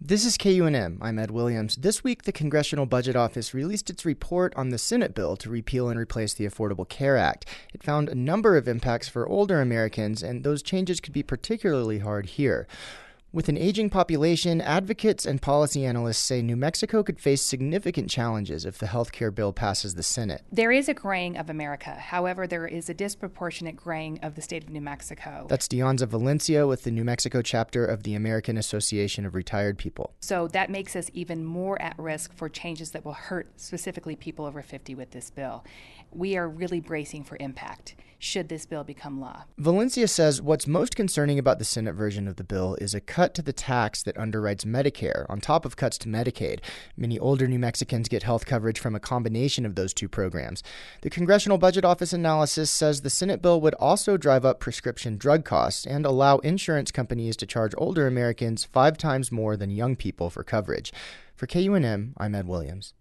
This is KUNM. I'm Ed Williams. This week, the Congressional Budget Office released its report on the Senate bill to repeal and replace the Affordable Care Act. It found a number of impacts for older Americans, and those changes could be particularly hard here. With an aging population, advocates and policy analysts say New Mexico could face significant challenges if the health care bill passes the Senate. There is a graying of America. However, there is a disproportionate graying of the state of New Mexico. That's Dianza Valencia with the New Mexico chapter of the American Association of Retired People. So that makes us even more at risk for changes that will hurt specifically people over 50 with this bill. We are really bracing for impact should this bill become law. Valencia says what's most concerning about the Senate version of the bill is a cut to the tax that underwrites Medicare, on top of cuts to Medicaid. Many older New Mexicans get health coverage from a combination of those two programs. The Congressional Budget Office analysis says the Senate bill would also drive up prescription drug costs and allow insurance companies to charge older Americans 5 times more than young people for coverage. For KUNM, I'm Ed Williams.